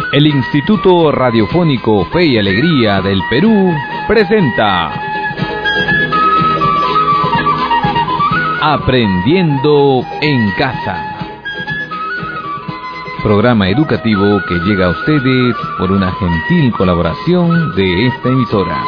El Instituto Radiofónico Fe y Alegría del Perú presenta Aprendiendo en Casa. Programa educativo que llega a ustedes por una gentil colaboración de esta emisora.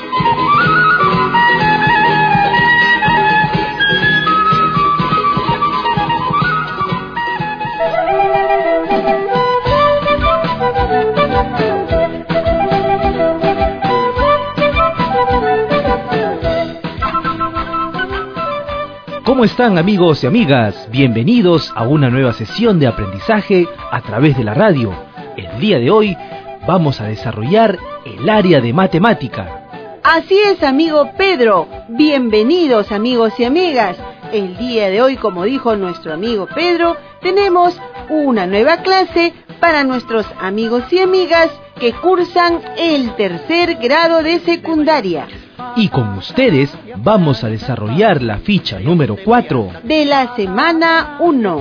¿Cómo están, amigos y amigas? Bienvenidos a una nueva sesión de aprendizaje a través de la radio. El día de hoy vamos a desarrollar el área de matemática. Así es, amigo Pedro. Bienvenidos, amigos y amigas. El día de hoy, como dijo nuestro amigo Pedro, tenemos una nueva clase para nuestros amigos y amigas que cursan el tercer grado de secundaria. Y con ustedes vamos a desarrollar la ficha número 4 de la semana 1.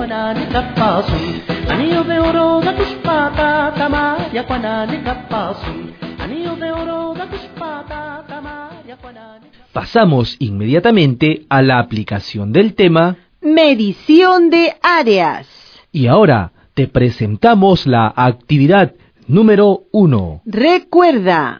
Pasamos inmediatamente a la aplicación del tema medición de áreas. Y ahora te presentamos la actividad número 1. Recuerda.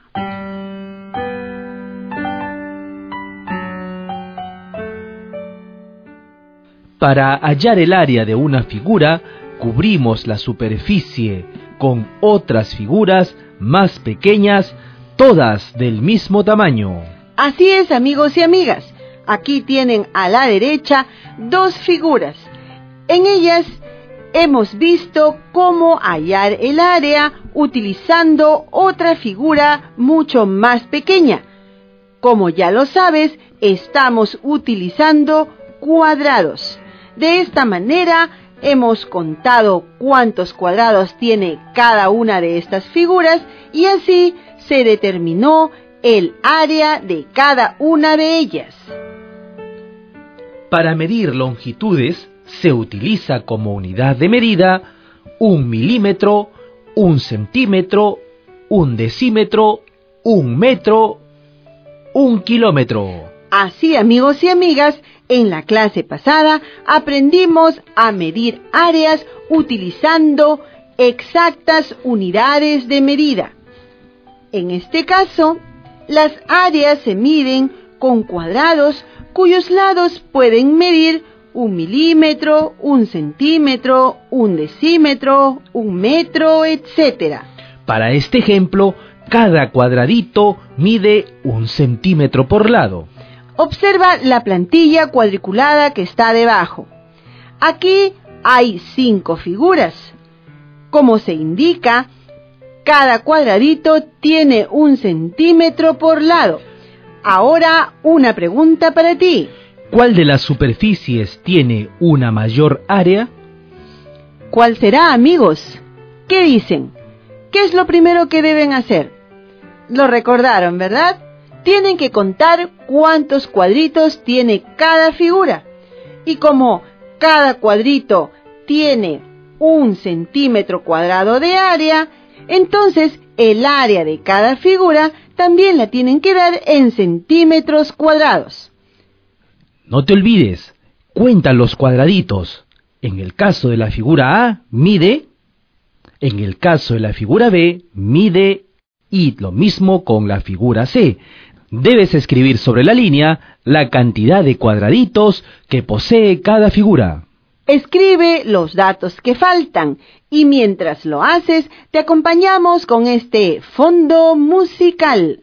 Para hallar el área de una figura, cubrimos la superficie con otras figuras más pequeñas, todas del mismo tamaño. Así es, amigos y amigas. Aquí tienen a la derecha dos figuras. En ellas hemos visto cómo hallar el área utilizando otra figura mucho más pequeña. Como ya lo sabes, estamos utilizando cuadrados. De esta manera, hemos contado cuántos cuadrados tiene cada una de estas figuras y así se determinó el área de cada una de ellas. Para medir longitudes, se utiliza como unidad de medida 1 milímetro, 1 centímetro, 1 decímetro, 1 metro, 1 kilómetro. Así, amigos y amigas, en la clase pasada aprendimos a medir áreas utilizando exactas unidades de medida. En este caso, las áreas se miden con cuadrados cuyos lados pueden medir 1 milímetro, 1 centímetro, 1 decímetro, 1 metro, etc. Para este ejemplo, cada cuadradito mide 1 centímetro por lado. Observa la plantilla cuadriculada que está debajo. Aquí hay 5 figuras. Como se indica, cada cuadradito tiene 1 centímetro por lado. Ahora, una pregunta para ti. ¿Cuál de las superficies tiene una mayor área? ¿Cuál será, amigos? ¿Qué dicen? ¿Qué es lo primero que deben hacer? Lo recordaron, ¿verdad? Tienen que contar cuántos cuadritos tiene cada figura. Y como cada cuadrito tiene 1 centímetro cuadrado de área, entonces el área de cada figura también la tienen que dar en centímetros cuadrados. No te olvides, cuenta los cuadraditos. En el caso de la figura A, mide. En el caso de la figura B, mide. Y lo mismo con la figura C. Debes escribir sobre la línea la cantidad de cuadraditos que posee cada figura. Escribe los datos que faltan y mientras lo haces, te acompañamos con este fondo musical.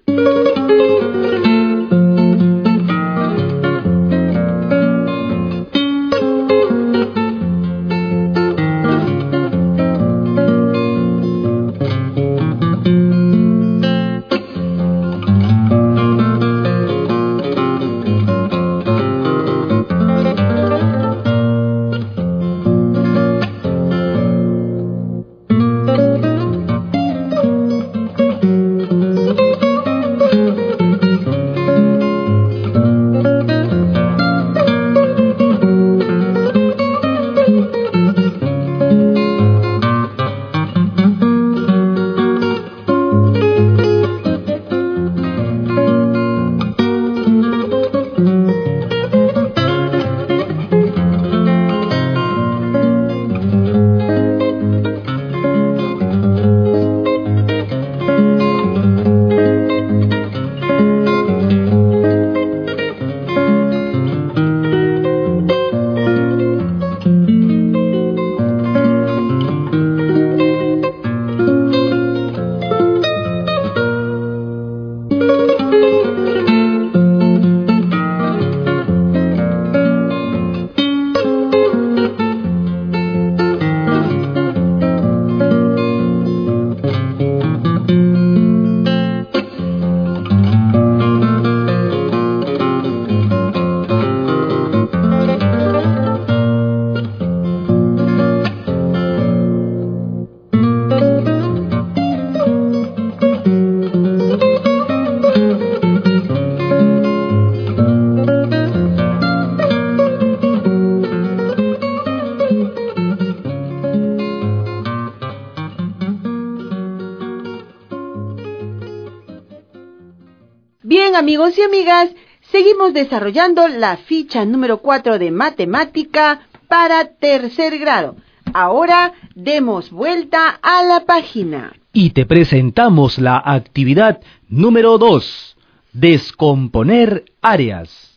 Bien, amigos y amigas, seguimos desarrollando la ficha número 4 de matemática para tercer grado. Ahora demos vuelta a la página. Y te presentamos la actividad número 2, descomponer áreas.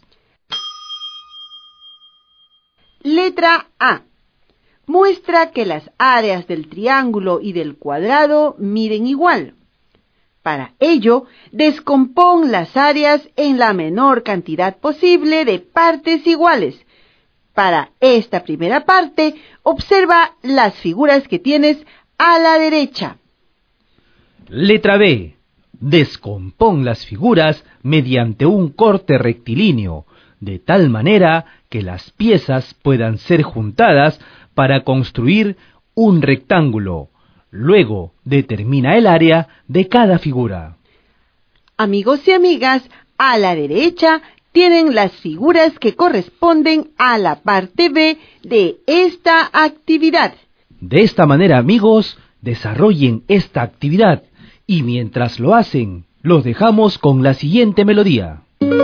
Letra A. Muestra que las áreas del triángulo y del cuadrado miden igual. Para ello, descompón las áreas en la menor cantidad posible de partes iguales. Para esta primera parte, observa las figuras que tienes a la derecha. Letra B. Descompón las figuras mediante un corte rectilíneo, de tal manera que las piezas puedan ser juntadas para construir un rectángulo. Luego determina el área de cada figura. Amigos y amigas, a la derecha tienen las figuras que corresponden a la parte B de esta actividad. De esta manera, amigos, desarrollen esta actividad y mientras lo hacen, los dejamos con la siguiente melodía.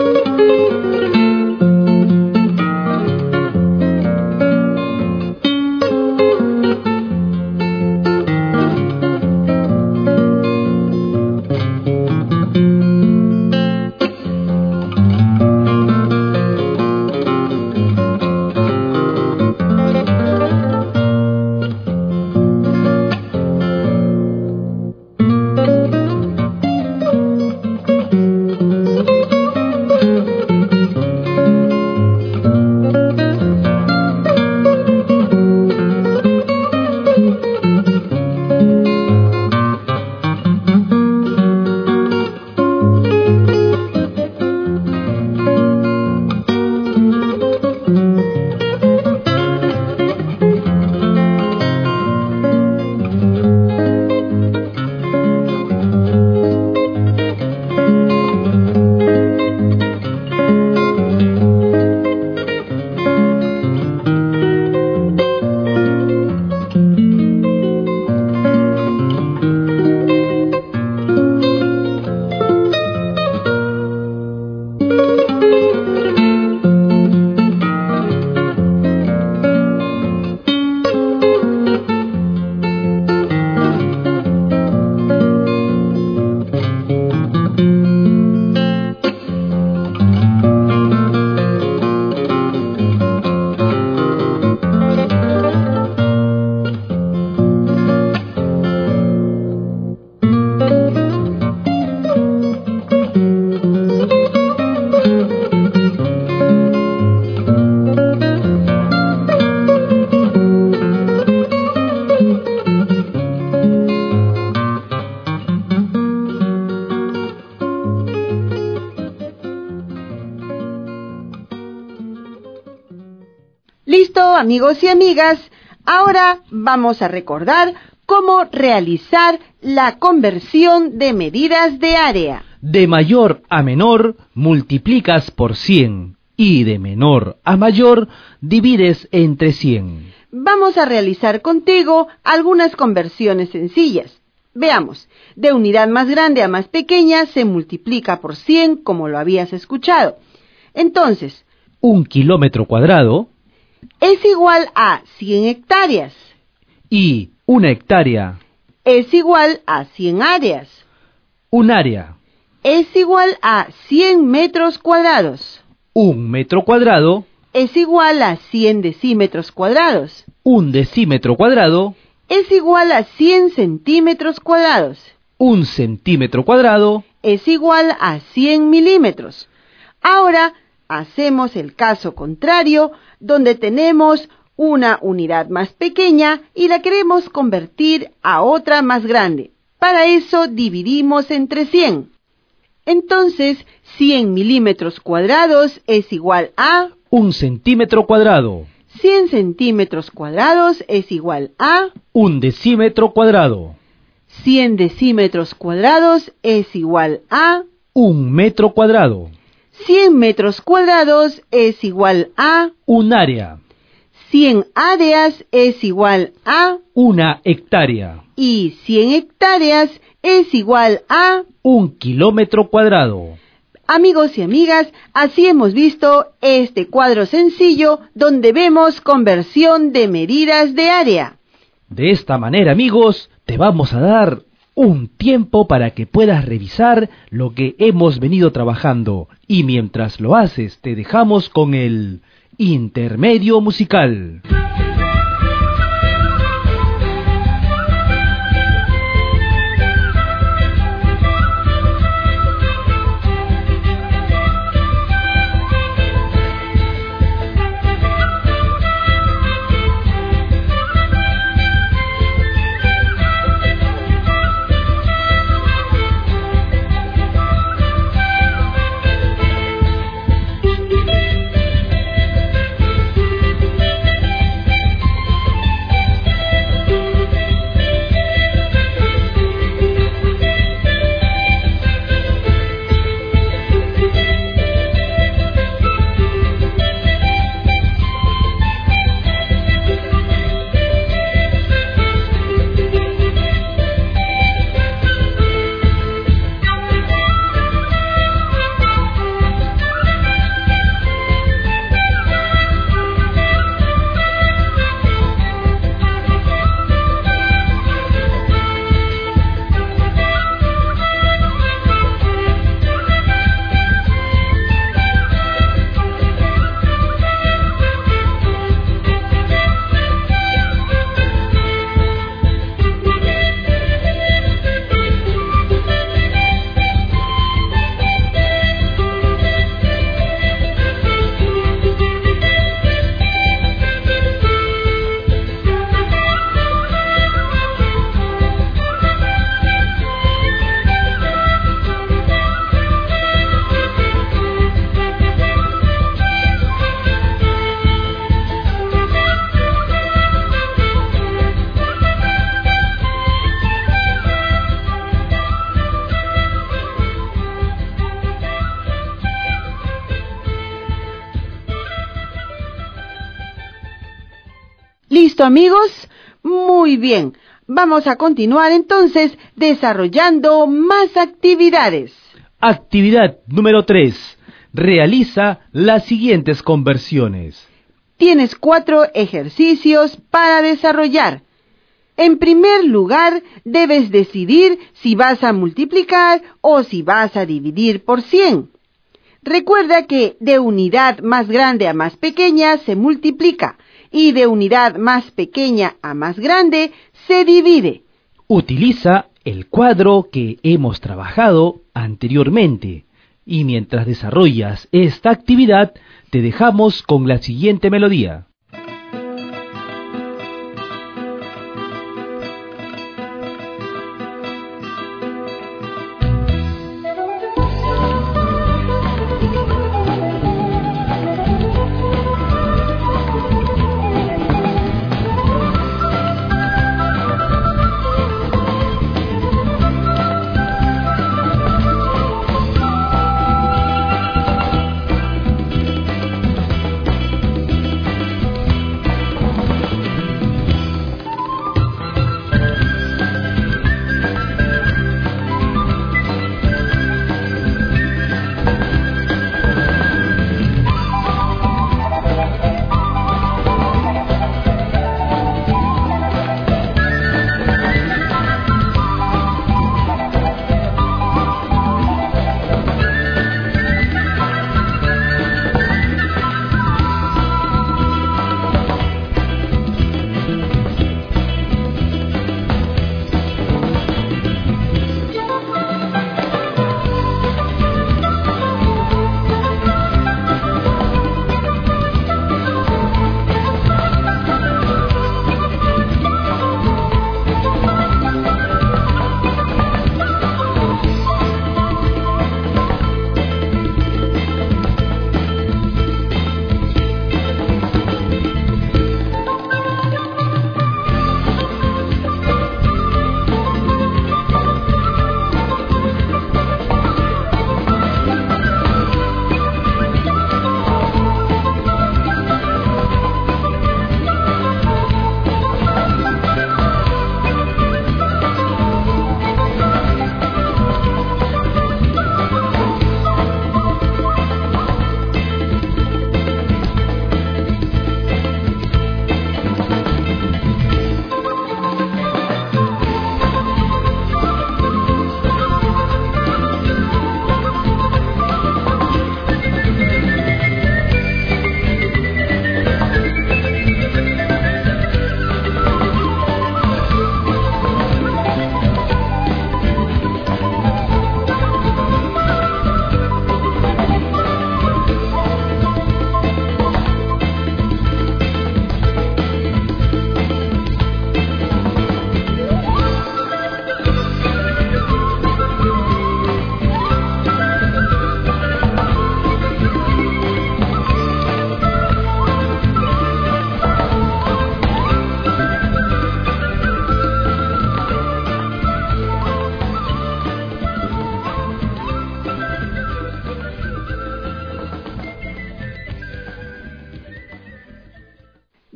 Listo, amigos y amigas, ahora vamos a recordar cómo realizar la conversión de medidas de área. De mayor a menor multiplicas por 100 y de menor a mayor divides entre 100. Vamos a realizar contigo algunas conversiones sencillas. Veamos, de unidad más grande a más pequeña se multiplica por 100 como lo habías escuchado. Entonces, 1 kilómetro cuadrado es igual a 100 hectáreas. Y 1 hectárea Es igual a 100 áreas. un área. Es igual a 100 metros cuadrados. 1 metro cuadrado, Es igual a 100 decímetros cuadrados. 1 decímetro cuadrado, Es igual a 100 centímetros cuadrados. 1 centímetro cuadrado, Es igual a 100 milímetros. Ahora hacemos el caso contrario, donde tenemos una unidad más pequeña y la queremos convertir a otra más grande. Para eso dividimos entre 100. Entonces, 100 milímetros cuadrados es igual a 1 centímetro cuadrado, 100 centímetros cuadrados es igual a 1 decímetro cuadrado, 100 decímetros cuadrados es igual a 1 metro cuadrado, 100 metros cuadrados es igual a un área, 100 áreas es igual a 1 hectárea, y 100 hectáreas es igual a 1 kilómetro cuadrado. Amigos y amigas, así hemos visto este cuadro sencillo donde vemos conversión de medidas de área. De esta manera, amigos, te vamos a dar un tiempo para que puedas revisar lo que hemos venido trabajando. Y mientras lo haces, te dejamos con el intermedio musical. ¿Listo, amigos? Muy bien. Vamos a continuar entonces desarrollando más actividades. Actividad número 3. Realiza las siguientes conversiones. Tienes 4 ejercicios para desarrollar. En primer lugar, debes decidir si vas a multiplicar o si vas a dividir por 100. Recuerda que de unidad más grande a más pequeña se multiplica y de unidad más pequeña a más grande se divide. Utiliza el cuadro que hemos trabajado anteriormente y mientras desarrollas esta actividad te dejamos con la siguiente melodía.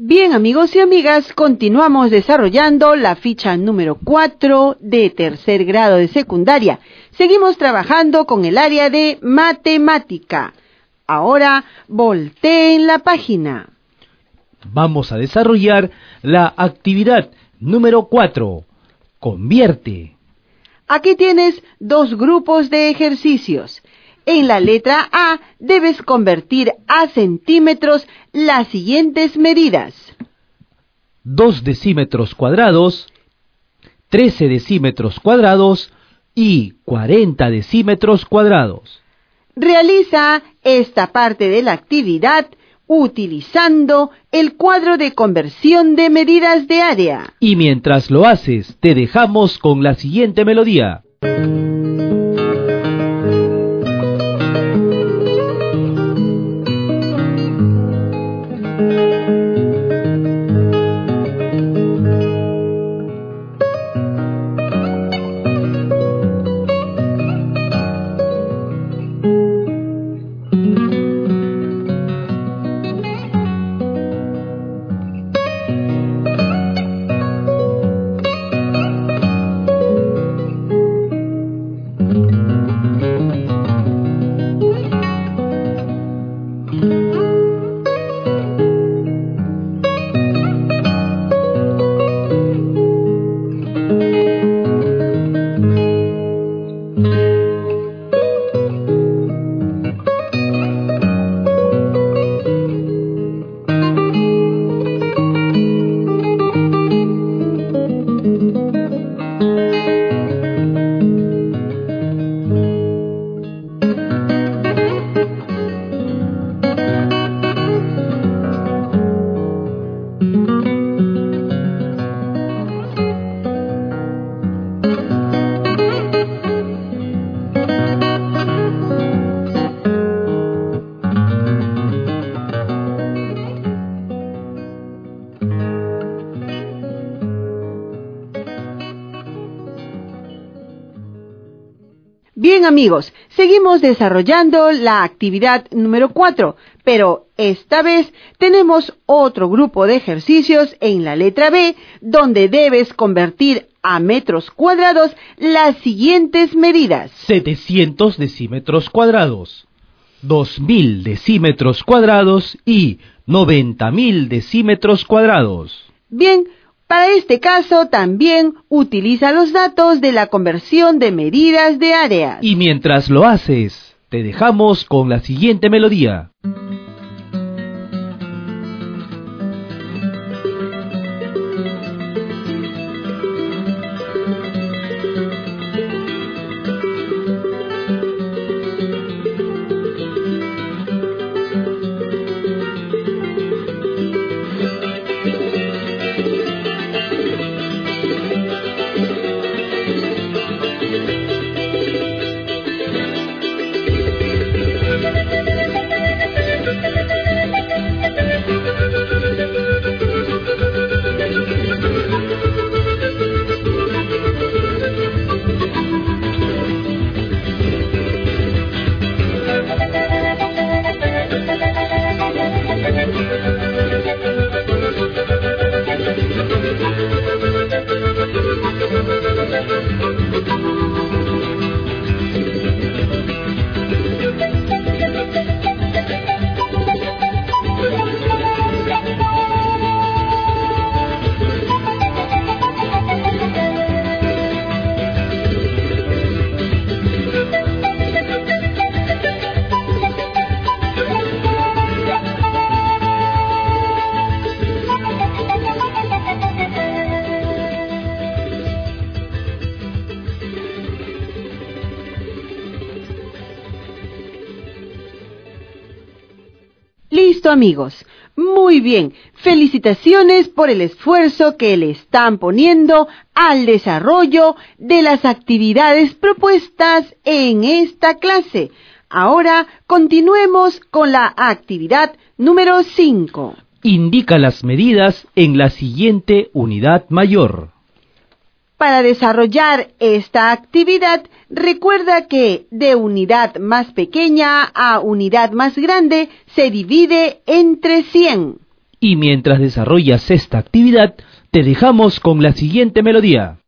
Bien, amigos y amigas, continuamos desarrollando la ficha número 4 de tercer grado de secundaria. Seguimos trabajando con el área de matemática. Ahora, volteen la página. Vamos a desarrollar la actividad número 4. Convierte. Aquí tienes dos grupos de ejercicios. En la letra A debes convertir a centímetros las siguientes medidas. 2 decímetros cuadrados, 13 decímetros cuadrados y 40 decímetros cuadrados. Realiza esta parte de la actividad utilizando el cuadro de conversión de medidas de área. Y mientras lo haces, te dejamos con la siguiente melodía. Bien, amigos, seguimos desarrollando la actividad número 4, pero esta vez tenemos otro grupo de ejercicios en la letra B, donde debes convertir a metros cuadrados las siguientes medidas. 700 decímetros cuadrados, 2000 decímetros cuadrados y 90.000 decímetros cuadrados. Bien, para este caso también utiliza los datos de la conversión de medidas de áreas. Y mientras lo haces, te dejamos con la siguiente melodía. Listo, amigos. Muy bien. Felicitaciones por el esfuerzo que le están poniendo al desarrollo de las actividades propuestas en esta clase. Ahora continuemos con la actividad número 5. Indica las medidas en la siguiente unidad mayor. Para desarrollar esta actividad, recuerda que de unidad más pequeña a unidad más grande se divide entre 100. Y mientras desarrollas esta actividad, te dejamos con la siguiente melodía.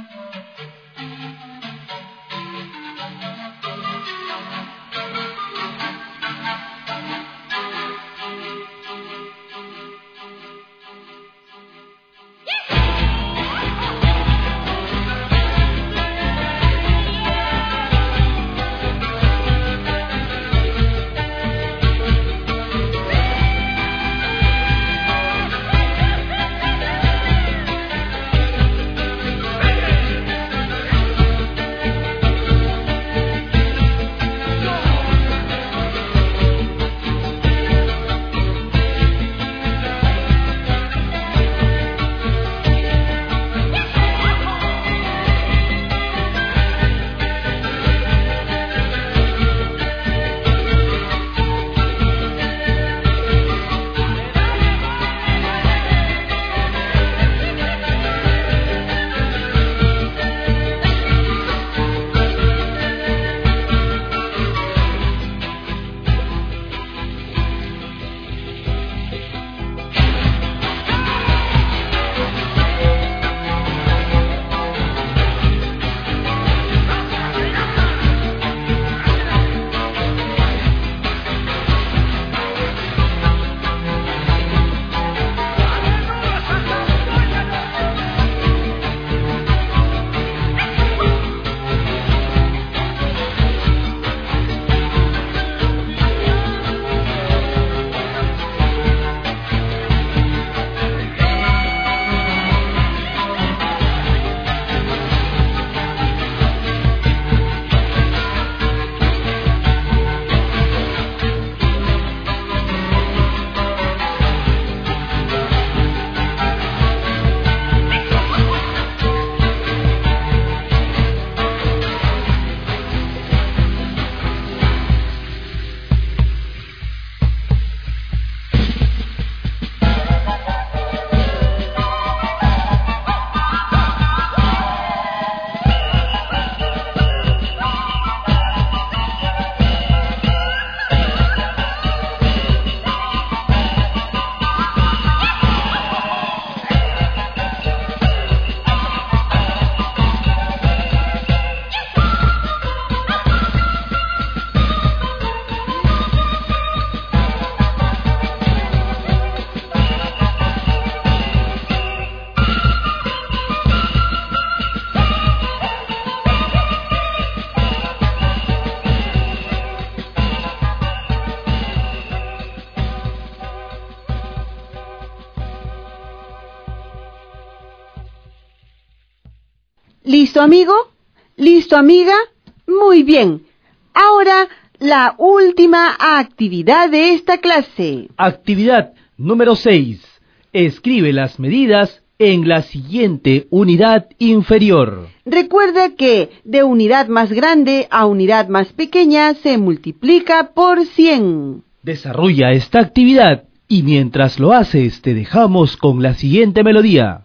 ¿Listo, amigo? ¿Listo, amiga? Muy bien. Ahora, la última actividad de esta clase. Actividad número 6. Escribe las medidas en la siguiente unidad inferior. Recuerda que de unidad más grande a unidad más pequeña se multiplica por 100. Desarrolla esta actividad y mientras lo haces te dejamos con la siguiente melodía.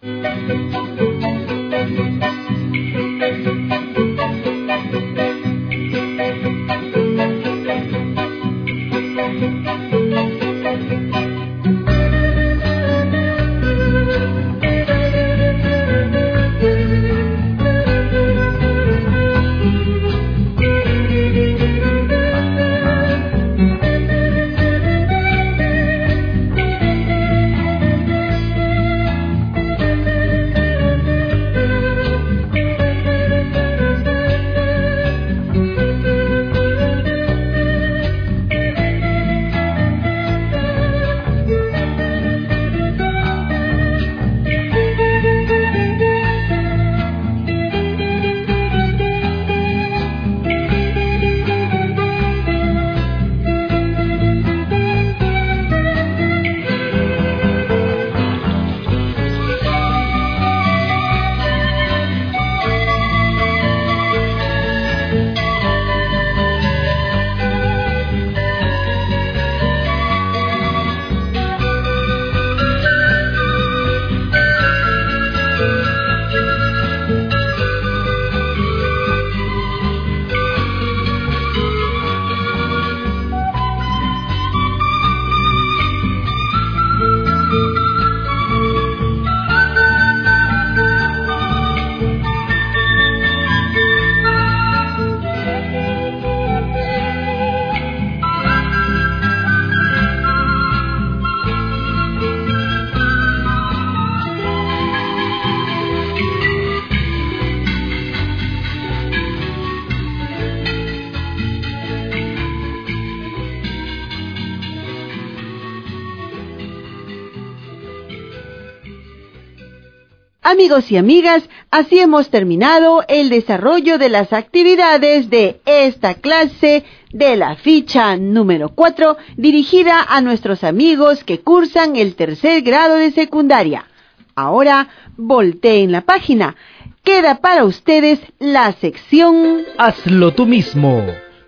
Amigos y amigas, así hemos terminado el desarrollo de las actividades de esta clase de la ficha número 4, dirigida a nuestros amigos que cursan el 3er grado de secundaria. Ahora, volteen la página. Queda para ustedes la sección Hazlo tú mismo.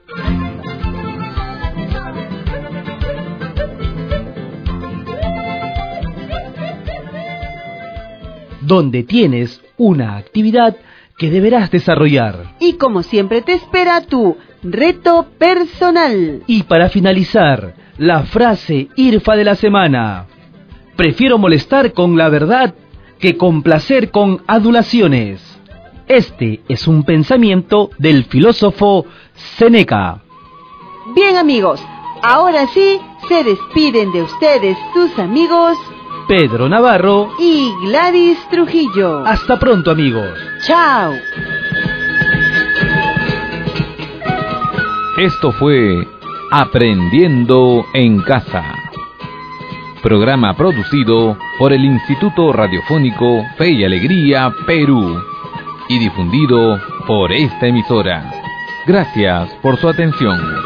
Donde tienes una actividad que deberás desarrollar. y como siempre te espera tu reto personal. Y para finalizar, la frase IRFA de la semana. Prefiero molestar con la verdad que complacer con adulaciones. Este es un pensamiento del filósofo Séneca. Bien amigos, ahora sí se despiden de ustedes sus amigos Pedro Navarro. y Gladys Trujillo. Hasta pronto, amigos. ¡Chao! Esto fue Aprendiendo en Casa. Programa producido por el Instituto Radiofónico Fe y Alegría, Perú. Y difundido por esta emisora. Gracias por su atención.